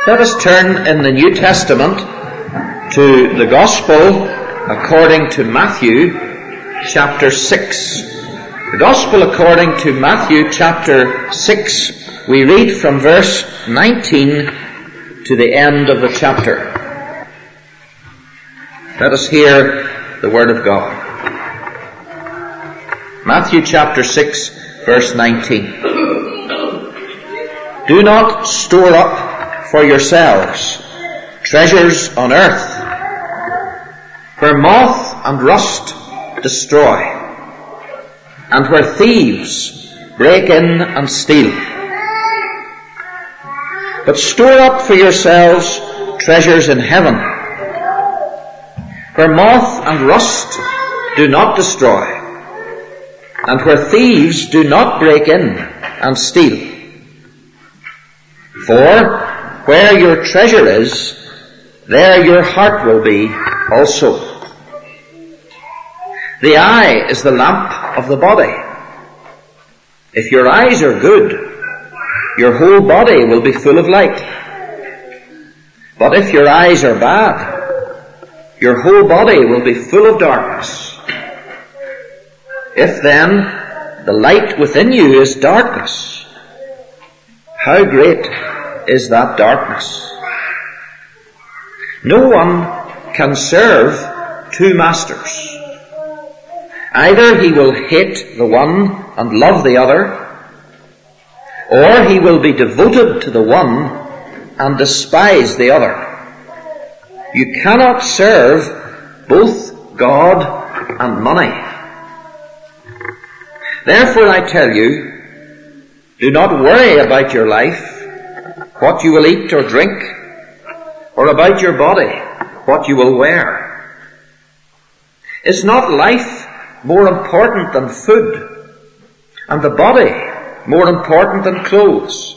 Let us turn in the New Testament to the Gospel according to Matthew chapter 6. The Gospel according to Matthew chapter 6, we read from verse 19 to the end of the chapter. Let us hear the Word of God. Matthew chapter 6, verse 19. Do not store up for yourselves treasures on earth, where moth and rust destroy, and where thieves break in and steal. But store up for yourselves treasures in heaven, where moth and rust do not destroy, and where thieves do not break in and steal. For where your treasure is, there your heart will be also. The eye is the lamp of the body. If your eyes are good, your whole body will be full of light. But if your eyes are bad, your whole body will be full of darkness. If then the light within you is darkness, how great is that darkness? No one can serve two masters. Either he will hate the one and love the other, or he will be devoted to the one and despise the other. You cannot serve both God and money. Therefore I tell you, do not worry about your life, what you will eat or drink, or about your body, what you will wear. Is not life more important than food, and the body more important than clothes?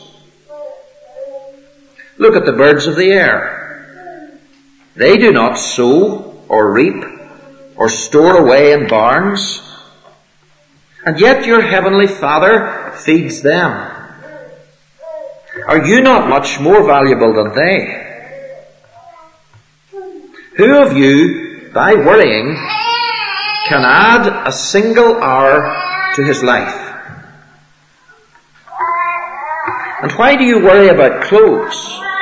Look at the birds of the air. They do not sow or reap or store away in barns, and yet your heavenly Father feeds them. Are you not much more valuable than they? Who of you, by worrying, can add a single hour to his life? And why do you worry about clothes?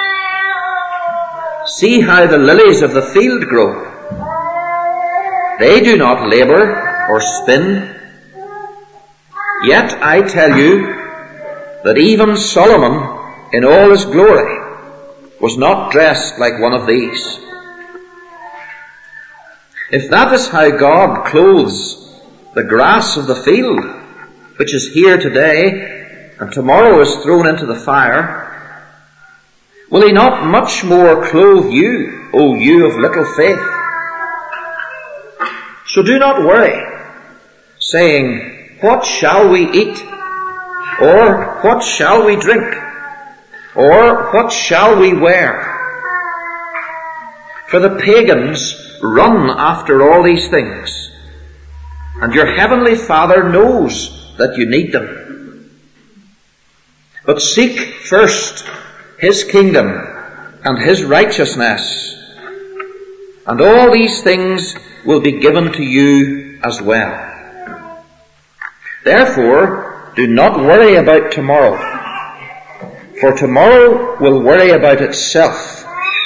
See how the lilies of the field grow. They do not labor or spin. Yet I tell you that even Solomon, in all his glory, was not dressed like one of these. If that is how God clothes the grass of the field, which is here today and tomorrow is thrown into the fire, will he not much more clothe you, O you of little faith? So do not worry, saying, what shall we eat? Or what shall we drink? Or what shall we wear? For the pagans run after all these things, and your heavenly Father knows that you need them. But seek first his kingdom and his righteousness, and all these things will be given to you as well. Therefore, do not worry about tomorrow, for tomorrow will worry about itself.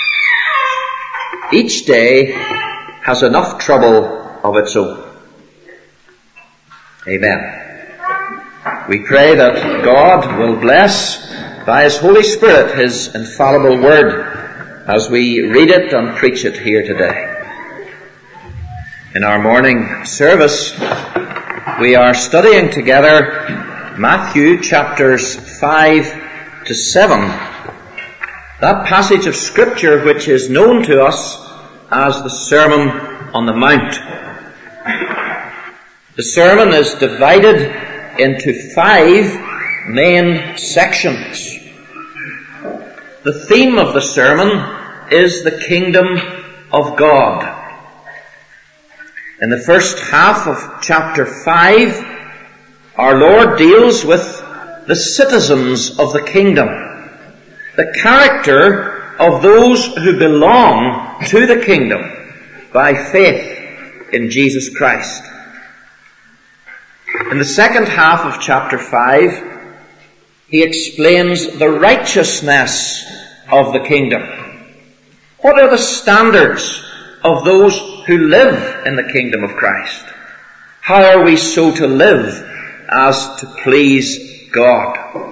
Each day has enough trouble of its own. Amen. We pray that God will bless by his Holy Spirit his infallible word as we read it and preach it here today. In our morning service, we are studying together Matthew chapters 5 to 7, that passage of Scripture which is known to us as the Sermon on the Mount. The sermon is divided into 5 main sections. The theme of the sermon is the kingdom of God. In the first half of chapter 5, our Lord deals with the citizens of the kingdom, the character of those who belong to the kingdom by faith in Jesus Christ. In the second half of chapter 5, he explains the righteousness of the kingdom. What are the standards of those who live in the kingdom of Christ? How are we so to live as to please God?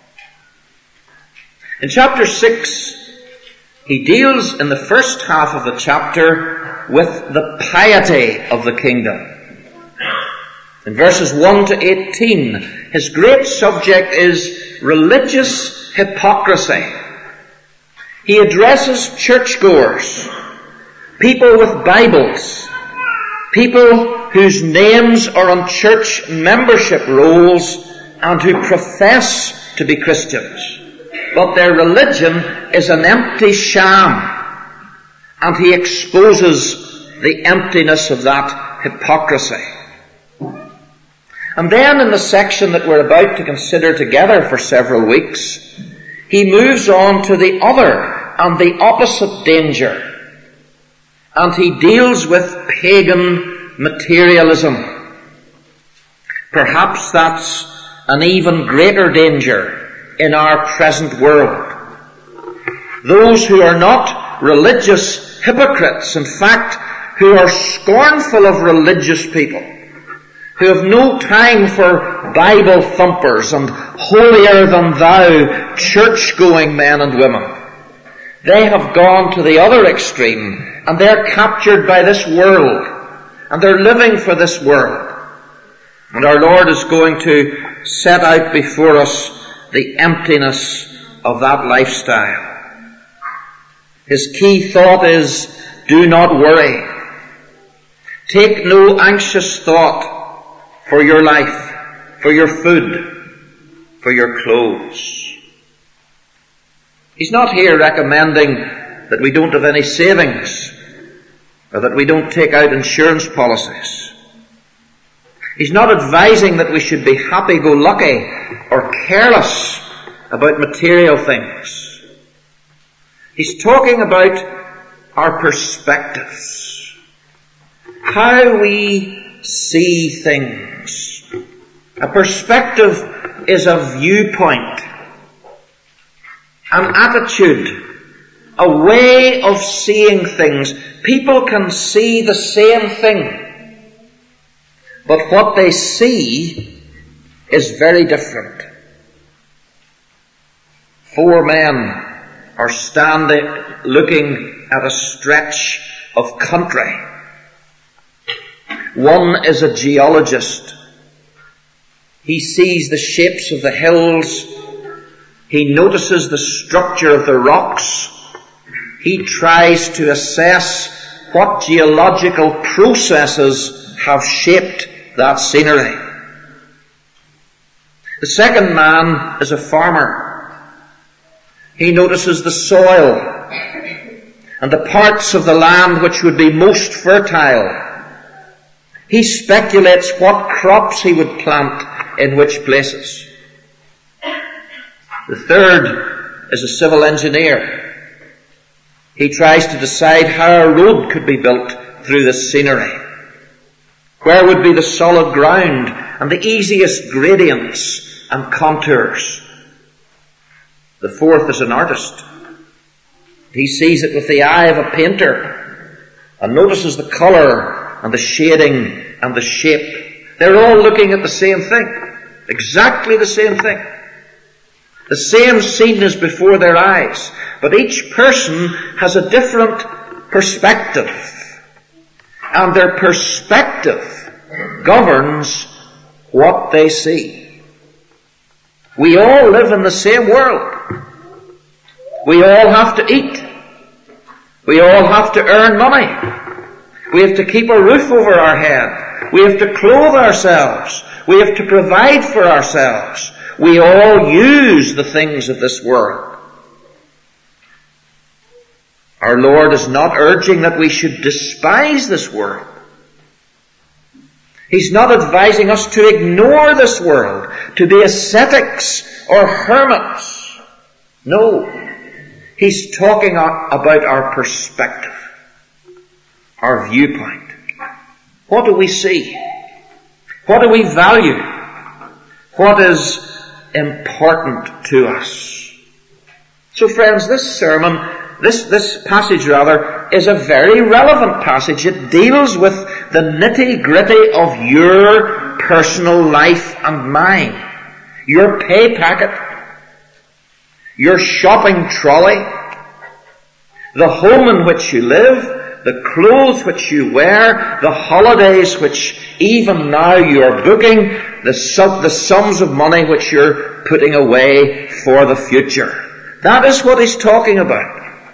In chapter 6, he deals in the first half of the chapter with the piety of the kingdom. In verses 1 to 18, his great subject is religious hypocrisy. He addresses churchgoers, people with Bibles, people whose names are on church membership rolls and who profess to be Christians, but their religion is an empty sham, and he exposes the emptiness of that hypocrisy. And then in the section that we're about to consider together for several weeks, he moves on to the other and the opposite danger, and he deals with pagan materialism. Perhaps that's an even greater danger in our present world. Those who are not religious hypocrites, in fact, who are scornful of religious people, who have no time for Bible thumpers and holier-than-thou church-going men and women. They have gone to the other extreme, and they're captured by this world, and they're living for this world. And our Lord is going to set out before us the emptiness of that lifestyle. His key thought is, do not worry. Take no anxious thought for your life, for your food, for your clothes. He's not here recommending that we don't have any savings or that we don't take out insurance policies. He's not advising that we should be happy-go-lucky or careless about material things. He's talking about our perspectives, how we see things. A perspective is a viewpoint, an attitude, a way of seeing things. People can see the same thing, but what they see is very different. 4 men are standing looking at a stretch of country. One is a geologist. He sees the shapes of the hills. He notices the structure of the rocks. He tries to assess what geological processes have shaped that scenery. The second man is a farmer. He notices the soil and the parts of the land which would be most fertile. He speculates what crops he would plant in which places. The third is a civil engineer. He tries to decide how a road could be built through this scenery. Where would be the solid ground and the easiest gradients and contours? The fourth is an artist. He sees it with the eye of a painter and notices the colour and the shading and the shape. They're all looking at the same thing, exactly the same thing. The same scene is before their eyes, but each person has a different perspective, and their perspective governs what they see. We all live in the same world. We all have to eat. We all have to earn money. We have to keep a roof over our head. We have to clothe ourselves. We have to provide for ourselves. We all use the things of this world. Our Lord is not urging that we should despise this world. He's not advising us to ignore this world, to be ascetics or hermits. No. He's talking about our perspective, our viewpoint. What do we see? What do we value? What is important to us? So friends, this sermon, this passage rather, is a very relevant passage. It deals with the nitty-gritty of your personal life and mine. Your pay packet, your shopping trolley, the home in which you live, the clothes which you wear, the holidays which even now you're booking, the sums of money which you're putting away for the future. That is what he's talking about.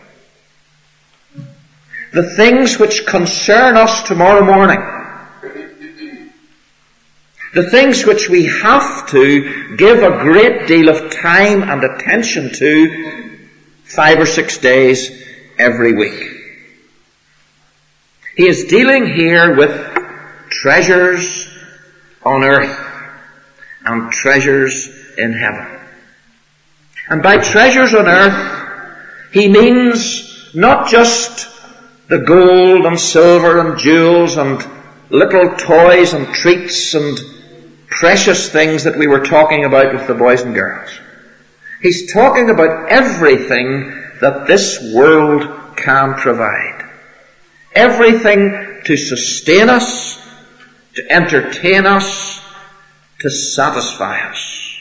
The things which concern us tomorrow morning. The things which we have to give a great deal of time and attention to 5 or 6 days every week. He is dealing here with treasures on earth and treasures in heaven. And by treasures on earth, he means not just the gold and silver and jewels and little toys and treats and precious things that we were talking about with the boys and girls. He's talking about everything that this world can provide. Everything to sustain us, to entertain us, to satisfy us.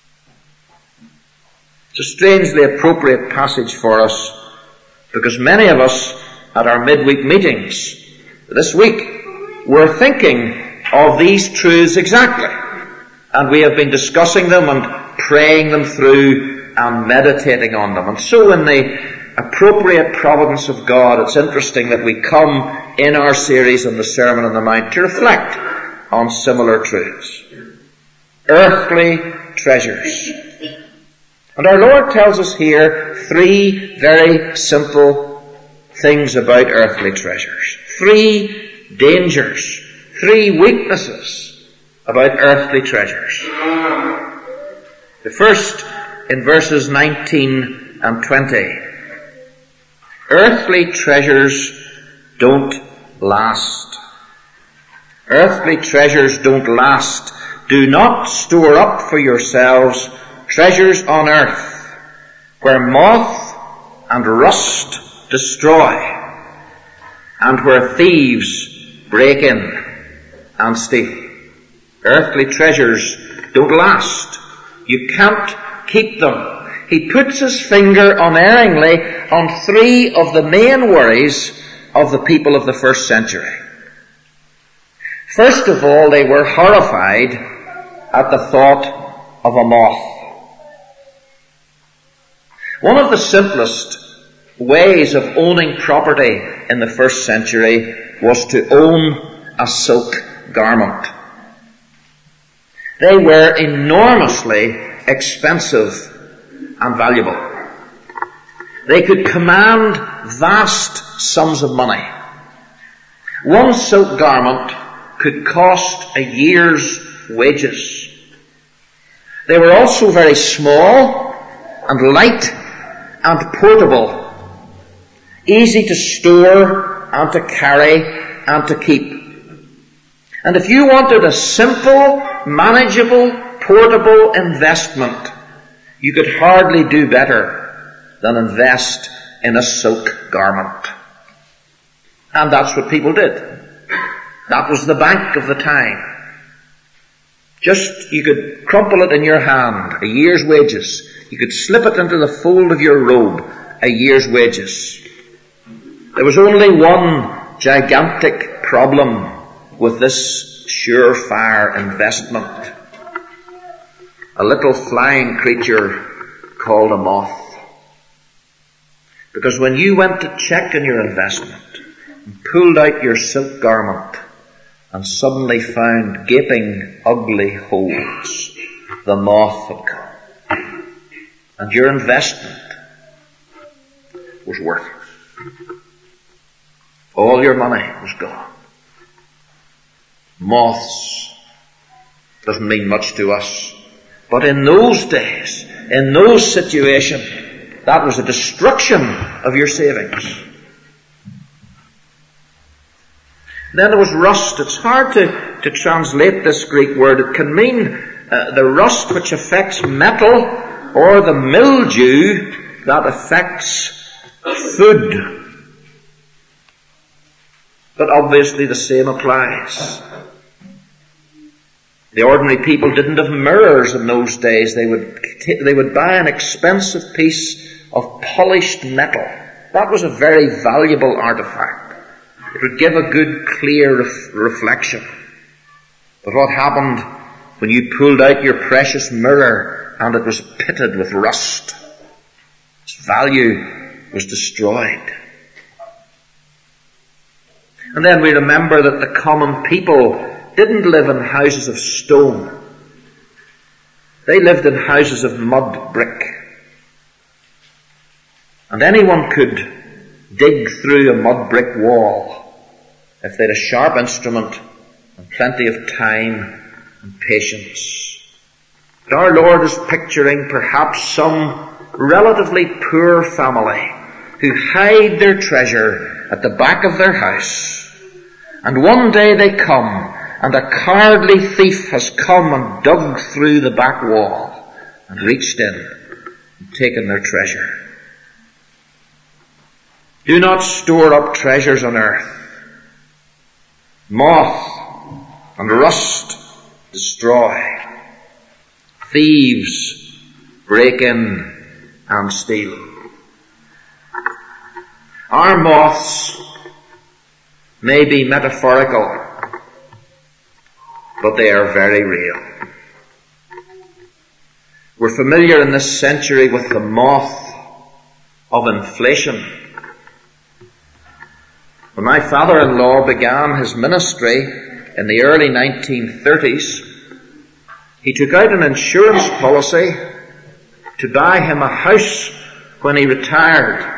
It's a strangely appropriate passage for us because many of us at our midweek meetings this week were thinking of these truths exactly. And we have been discussing them and praying them through and meditating on them. And so in the appropriate providence of God, it's interesting that we come in our series on the Sermon on the Mount to reflect on similar truths. Earthly treasures. And our Lord tells us here 3 very simple things about earthly treasures. 3 dangers, 3 weaknesses about earthly treasures. The first in verses 19 and 20. Earthly treasures don't last. Earthly treasures don't last. Do not store up for yourselves treasures on earth, where moth and rust destroy, and where thieves break in and steal. Earthly treasures don't last. You can't keep them. He puts his finger unerringly on 3 of the main worries of the people of the first century. First of all, they were horrified at the thought of a moth. One of the simplest ways of owning property in the first century was to own a silk garment. They were enormously expensive and valuable. They could command vast sums of money. One silk garment could cost a year's wages. They were also very small and light and portable, easy to store and to carry and to keep. And if you wanted a simple, manageable, portable investment, you could hardly do better than invest in a silk garment. And that's what people did. That was the bank of the time. Just, you could crumple it in your hand, a year's wages. You could slip it into the fold of your robe, a year's wages. There was only one gigantic problem with this surefire investment. A little flying creature called a moth. Because when you went to check on your investment and pulled out your silk garment and suddenly found gaping, ugly holes, the moth had come. And your investment was worthless. All your money was gone. Moths doesn't mean much to us. But in those days, in those situations, that was a destruction of your savings. Then there was rust. It's hard to translate this Greek word. It can mean the rust which affects metal, or the mildew that affects food. But obviously the same applies. The ordinary people didn't have mirrors in those days. They would buy an expensive piece of polished metal. That was a very valuable artifact. It would give a good, clear reflection. But what happened when you pulled out your precious mirror and it was pitted with rust? Its value was destroyed. And then we remember that the common people didn't live in houses of stone. They lived in houses of mud brick. And anyone could dig through a mud brick wall if they had a sharp instrument and plenty of time and patience. But our Lord is picturing perhaps some relatively poor family who hide their treasure at the back of their house, and one day they come, and a cowardly thief has come and dug through the back wall and reached in and taken their treasure. Do not store up treasures on earth. Moth and rust destroy. Thieves break in and steal. Our moths may be metaphorical, but they are very real. We're familiar in this century with the moth of inflation. When my father-in-law began his ministry in the early 1930s, he took out an insurance policy to buy him a house when he retired.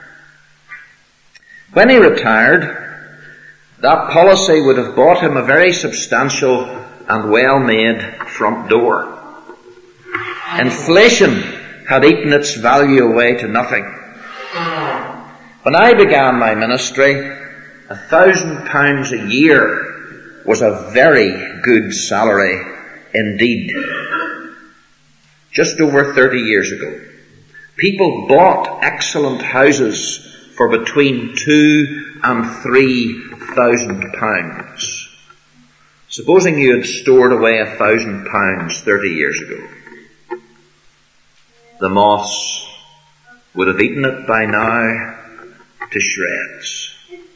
When he retired, that policy would have bought him a very substantial and well-made front door. Inflation had eaten its value away to nothing. When I began my ministry, £1,000 a year was a very good salary indeed. Just over 30 years ago, people bought excellent houses for between £2,000 and £3,000. Supposing you had stored away £1,000 30 years ago, the moths would have eaten it by now to shreds.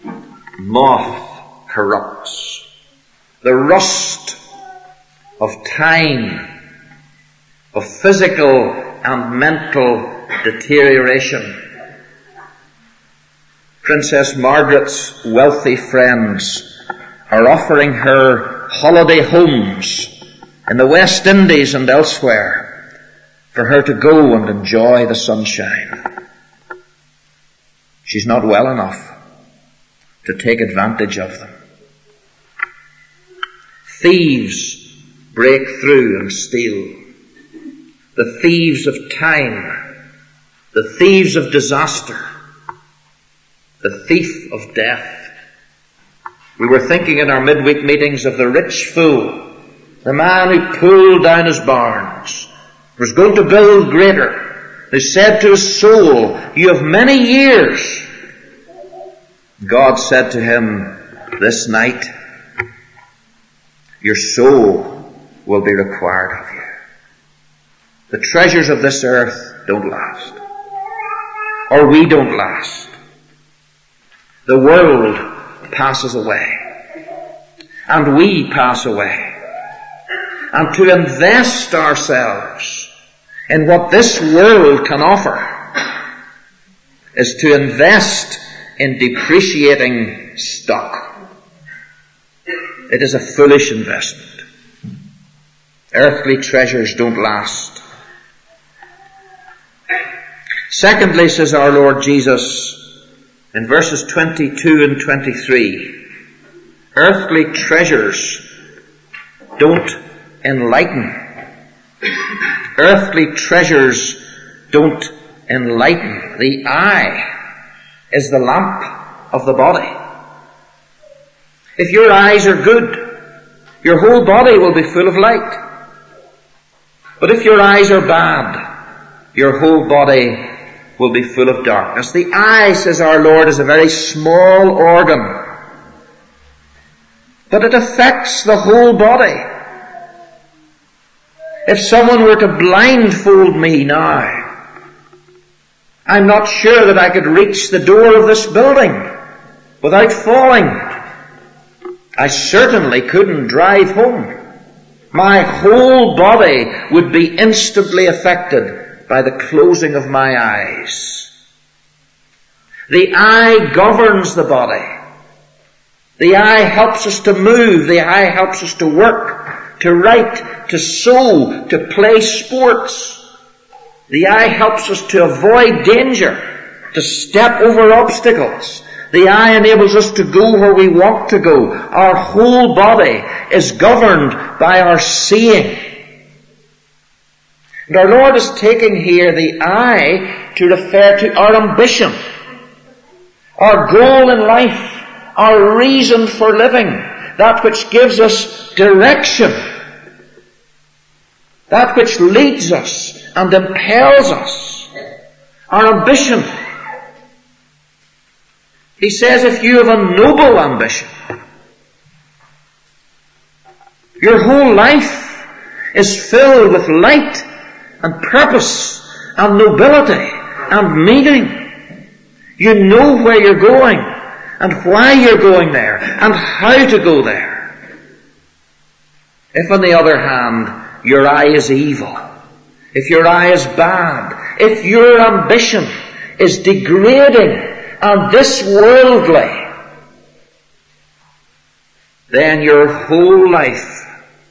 Moth corrupts. The rust of time, of physical and mental deterioration. Princess Margaret's wealthy friends are offering her holiday homes in the West Indies and elsewhere for her to go and enjoy the sunshine. She's not well enough to take advantage of them. Thieves break through and steal. The thieves of time, the thieves of disaster, the thief of death. We were thinking in our midweek meetings of the rich fool, the man who pulled down his barns, was going to build greater, who said to his soul, "You have many years." God said to him, "This night, your soul will be required of you." The treasures of this earth don't last. Or we don't last. The world passes away. And we pass away. And to invest ourselves in what this world can offer is to invest in depreciating stock. It is a foolish investment. Earthly treasures don't last. Secondly, says our Lord Jesus in verses 22 and 23, earthly treasures don't enlighten. Earthly treasures don't enlighten. The eye is the lamp of the body. If your eyes are good, your whole body will be full of light. But if your eyes are bad, your whole body will be full of darkness. The eye, says our Lord, is a very small organ, but it affects the whole body. If someone were to blindfold me now, I'm not sure that I could reach the door of this building without falling. I certainly couldn't drive home. My whole body would be instantly affected by the closing of my eyes. The eye governs the body. The eye helps us to move. The eye helps us to work, to write, to sew, to play sports. The eye helps us to avoid danger, to step over obstacles. The eye enables us to go where we want to go. Our whole body is governed by our seeing. And our Lord is taking here the eye to refer to our ambition, our goal in life, our reason for living, that which gives us direction, that which leads us and impels us, our ambition. He says if you have a noble ambition, your whole life is filled with light and purpose and nobility and meaning. You know where you're going and why you're going there and how to go there. If on the other hand, your eye is evil, if your eye is bad, if your ambition is degrading and this worldly, then your whole life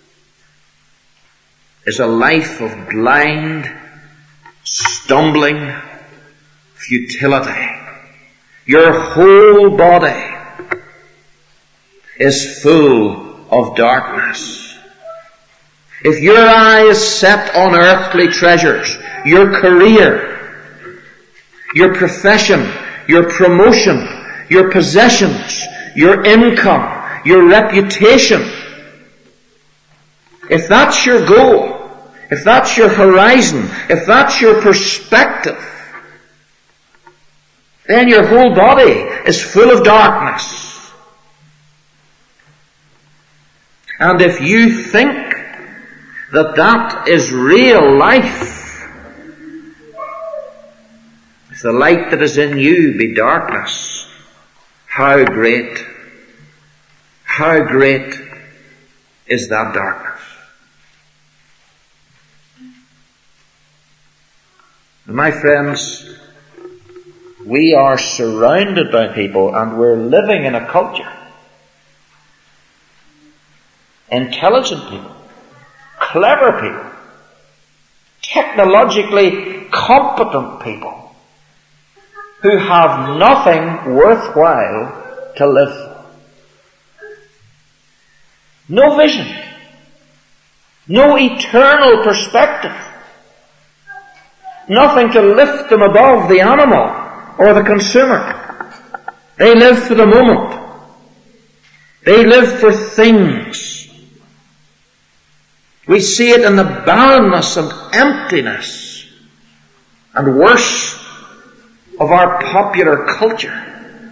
is a life of blind, stumbling futility. Your whole body is full of darkness. If your eye is set on earthly treasures, your career, your profession, your promotion, your possessions, your income, your reputation, if that's your goal, if that's your horizon, if that's your perspective, then your whole body is full of darkness. And if you think that that is real life, if the light that is in you be darkness, how great is that darkness? And my friends, we are surrounded by people and we're living in a culture. Intelligent people, clever people, technologically competent people who have nothing worthwhile to live for. No vision, no eternal perspective, nothing to lift them above the animal or the consumer. They live for the moment. They live for things. We see it in the barrenness and emptiness and worse of our popular culture.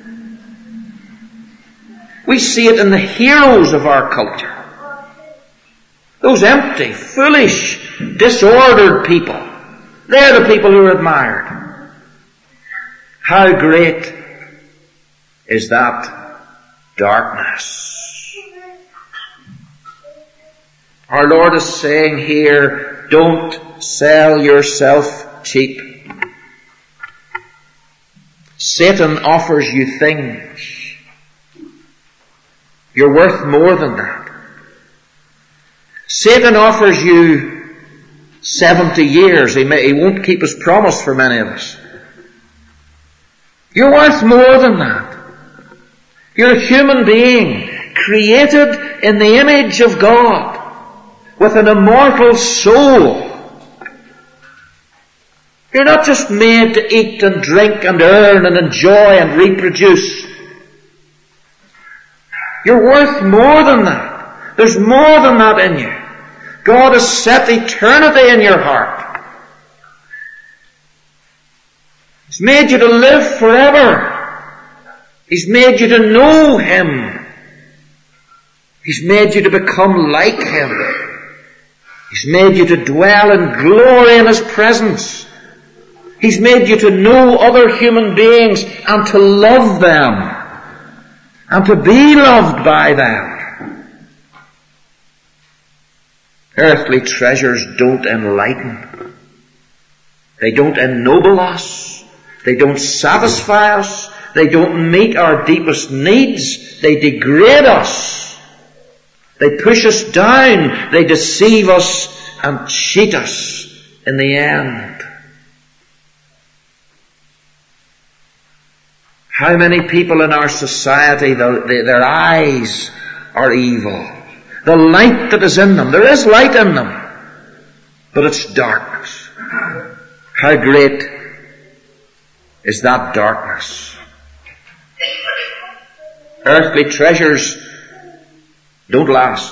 We see it in the heroes of our culture. Those empty, foolish, disordered people. They're the people who are admired. How great is that darkness? Our Lord is saying here, don't sell yourself cheap. Satan offers you things. You're worth more than that. Satan offers you 70 years. He won't keep his promise for many of us. You're worth more than that. You're a human being, created in the image of God, with an immortal soul. You're not just made to eat and drink and earn and enjoy and reproduce. You're worth more than that. There's more than that in you. God has set eternity in your heart. He's made you to live forever. He's made you to know Him. He's made you to become like Him. He's made you to dwell in glory in His presence. He's made you to know other human beings and to love them and to be loved by them. Earthly treasures don't enlighten. They don't ennoble us. They don't satisfy us. They don't meet our deepest needs. They degrade us. They push us down. They deceive us and cheat us in the end. How many people in our society, their eyes are evil. The light that is in them, there is light in them, but it's darkness. How great is that darkness? Earthly treasures don't last.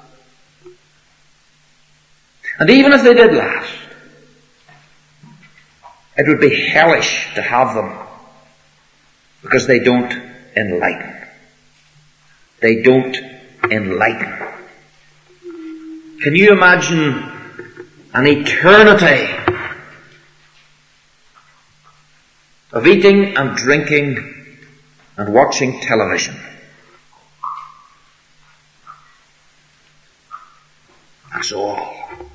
And even if they did last, it would be hellish to have them, because they don't enlighten. They don't enlighten. Can you imagine an eternity of eating and drinking and watching television? That's all.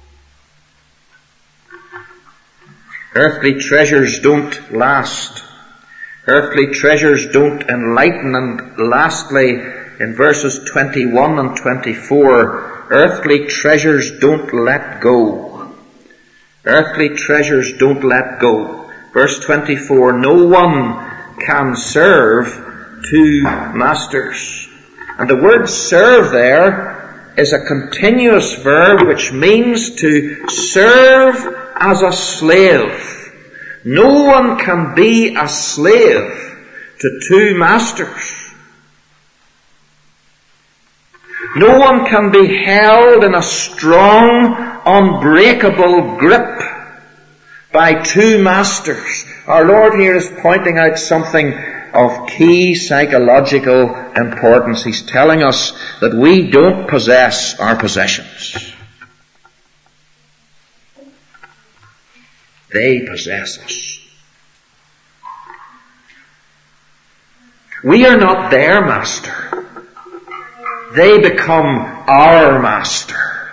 Earthly treasures don't last. Earthly treasures don't enlighten. And lastly, in verses 21 and 24, earthly treasures don't let go. Earthly treasures don't let go. Verse 24, no one can serve two masters. And the word serve there is a continuous verb which means to serve as a slave. No one can be a slave to two masters. No one can be held in a strong, unbreakable grip by two masters. Our Lord here is pointing out something of key psychological importance. He's telling us that we don't possess our possessions. They possess us. We are not their master. They become our master.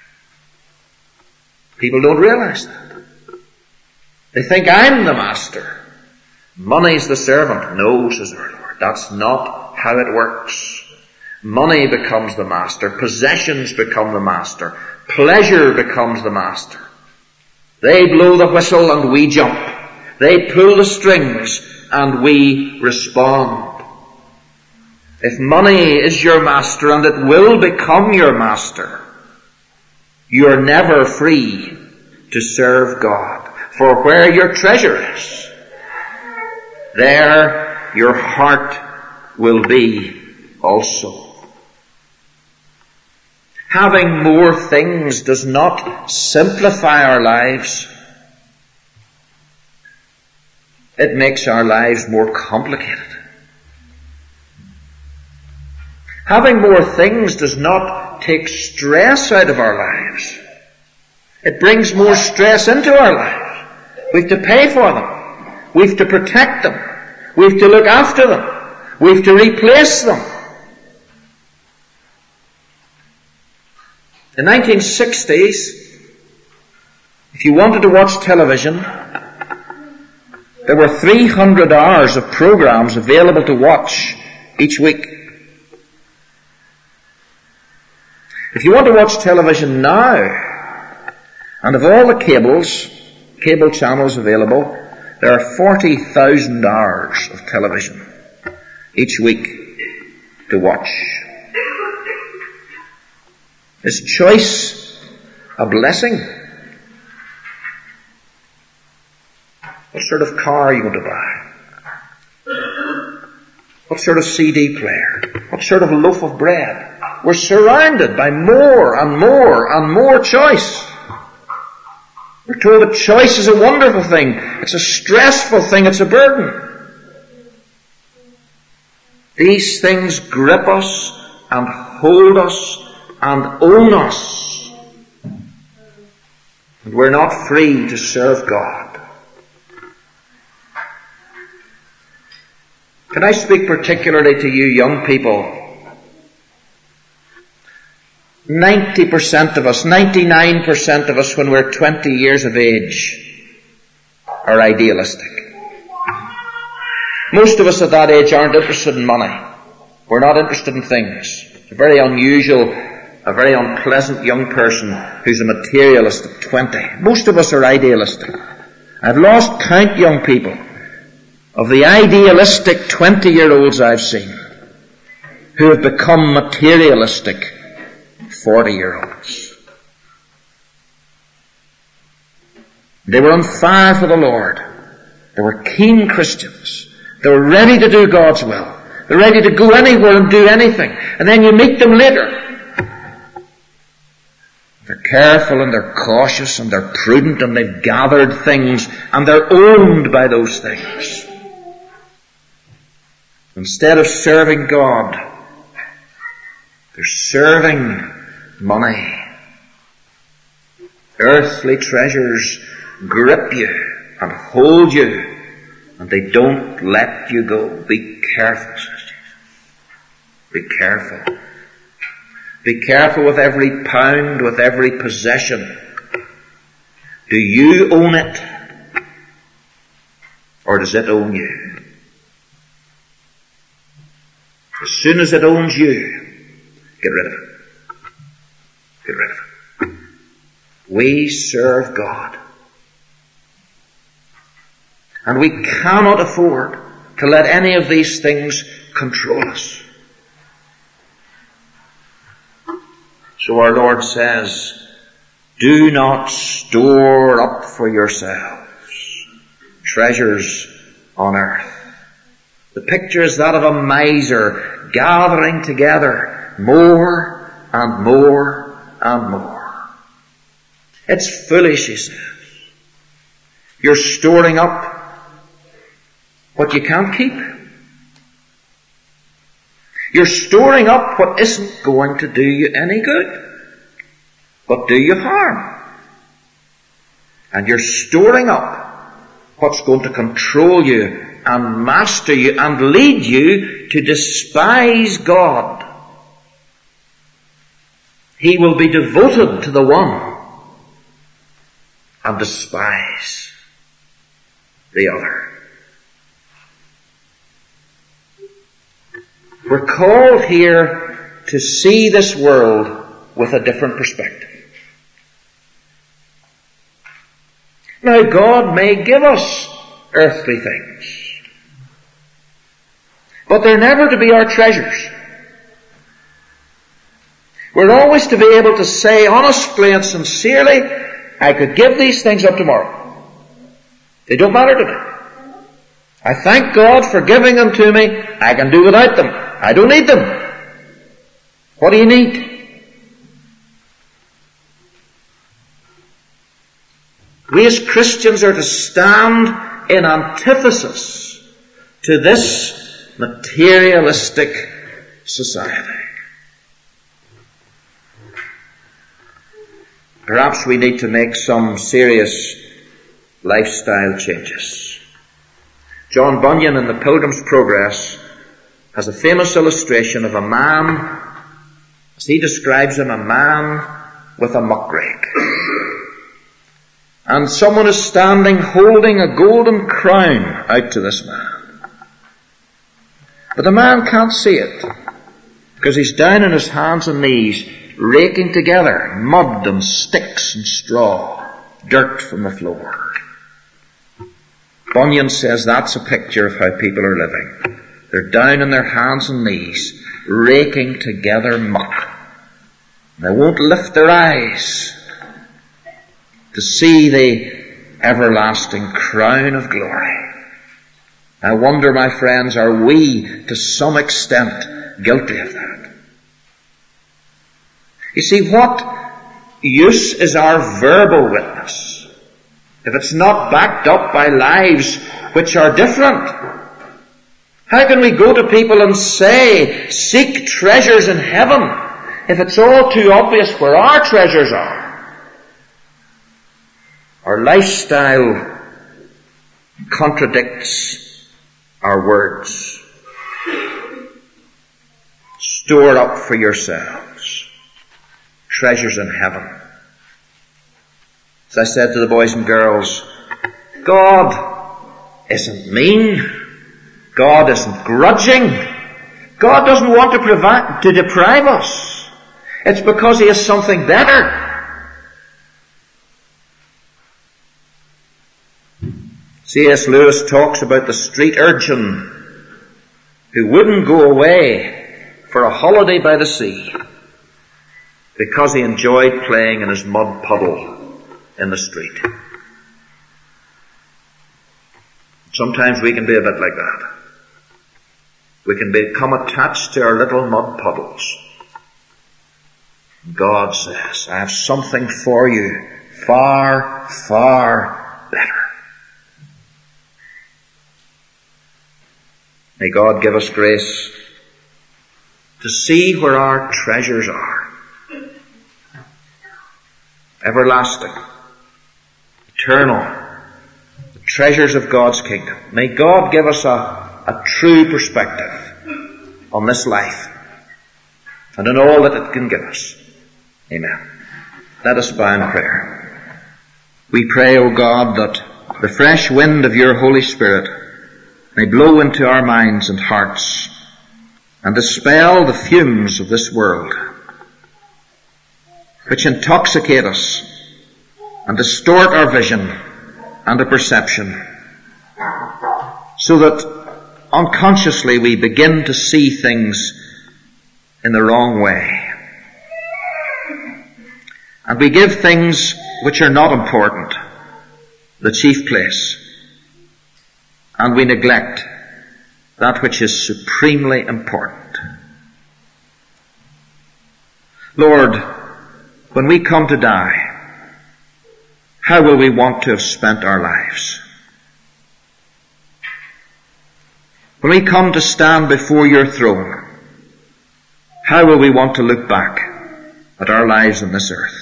People don't realize that. They think I'm the master. Money's the servant. No, says our Lord. That's not how it works. Money becomes the master. Possessions become the master. Pleasure becomes the master. They blow the whistle and we jump. They pull the strings and we respond. If money is your master, and it will become your master, you are never free to serve God. For where your treasure is, there your heart will be also. Having more things does not simplify our lives. It makes our lives more complicated. Having more things does not take stress out of our lives. It brings more stress into our lives. We have to pay for them. We have to protect them. We have to look after them. We have to replace them. In the 1960s, if you wanted to watch television, there were 300 hours of programs available to watch each week. If you want to watch television now, and of all the cable channels available, there are 40,000 hours of television each week to watch. Is choice a blessing? What sort of car are you going to buy? What sort of CD player? What sort of loaf of bread? We're surrounded by more and more and more choice. We're told that choice is a wonderful thing. It's a stressful thing. It's a burden. These things grip us and hold us and own us. And we're not free to serve God. Can I speak particularly to you young people? 90% of us, 99% of us when we're 20 years of age are idealistic. Most of us at that age aren't interested in money. We're not interested in things. It's a very unusual, a very unpleasant young person who's a materialist at 20. Most of us are idealistic. I've lost count, young people, of the idealistic 20-year-olds I've seen who have become materialistic 40-year-olds. They were on fire for the Lord. They were keen Christians. They were ready to do God's will. They're ready to go anywhere and do anything. And then you meet them later. They're careful and they're cautious and they're prudent and they've gathered things and they're owned by those things. Instead of serving God, they're serving money. Earthly treasures grip you and hold you, and they don't let you go. Be careful, says Jesus. Be careful. Be careful with every pound, with every possession. Do you own it? Or does it own you? As soon as it owns you, get rid of it. Get rid of it. We serve God. And we cannot afford to let any of these things control us. So our Lord says, do not store up for yourselves treasures on earth. The picture is that of a miser gathering together more and more and more. It's foolish, he says. You're storing up what you can't keep. You're storing up what isn't going to do you any good, but do you harm. And you're storing up what's going to control you and master you and lead you to despise God. He will be devoted to the one and despise the other. We're called here to see this world with a different perspective. Now, God may give us earthly things, but they're never to be our treasures. We're always to be able to say honestly and sincerely, I could give these things up tomorrow. They don't matter to me. I thank God for giving them to me. I can do without them. I don't need them. What do you need? We as Christians are to stand in antithesis to this materialistic society. Perhaps we need to make some serious lifestyle changes. John Bunyan in the Pilgrim's Progress has a famous illustration of a man, as he describes him, a man with a muck rake. And someone is standing holding a golden crown out to this man. But the man can't see it, because he's down on his hands and knees, raking together mud and sticks and straw, dirt from the floor. Bunyan says that's a picture of how people are living. They're down on their hands and knees, raking together muck. They won't lift their eyes to see the everlasting crown of glory. I wonder, my friends, are we to some extent guilty of that? You see, what use is our verbal witness if it's not backed up by lives which are different? How can we go to people and say, seek treasures in heaven, if it's all too obvious where our treasures are? Our lifestyle contradicts our words. Store up for yourselves treasures in heaven. As I said to the boys and girls, God isn't mean. God isn't grudging. God doesn't want to deprive us. It's because He has something better. C.S. Lewis talks about the street urchin who wouldn't go away for a holiday by the sea because he enjoyed playing in his mud puddle in the street. Sometimes we can be a bit like that. We can become attached to our little mud puddles. God says, I have something for you far, far better. May God give us grace to see where our treasures are. Everlasting, eternal, the treasures of God's kingdom. May God give us a true perspective on this life and on all that it can give us. Amen. Let us bow in prayer. We pray, O God, that the fresh wind of your Holy Spirit may blow into our minds and hearts and dispel the fumes of this world, which intoxicate us and distort our vision and our perception, so that unconsciously we begin to see things in the wrong way. And we give things which are not important the chief place, and we neglect that which is supremely important. Lord, when we come to die, how will we want to have spent our lives? When we come to stand before your throne, how will we want to look back at our lives on this earth?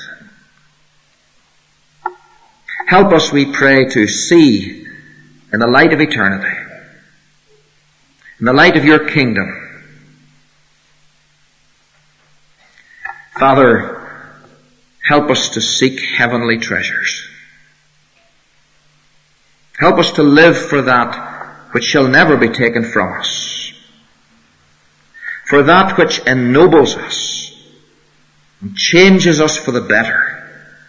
Help us, we pray, to see in the light of eternity, in the light of your kingdom. Father, help us to seek heavenly treasures. Help us to live for that which shall never be taken from us, for that which ennobles us and changes us for the better,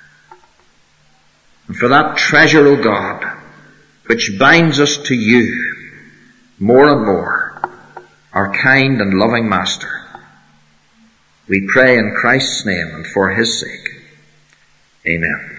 and for that treasure, O God, which binds us to you more and more, our kind and loving Master. We pray in Christ's name and for his sake. Amen.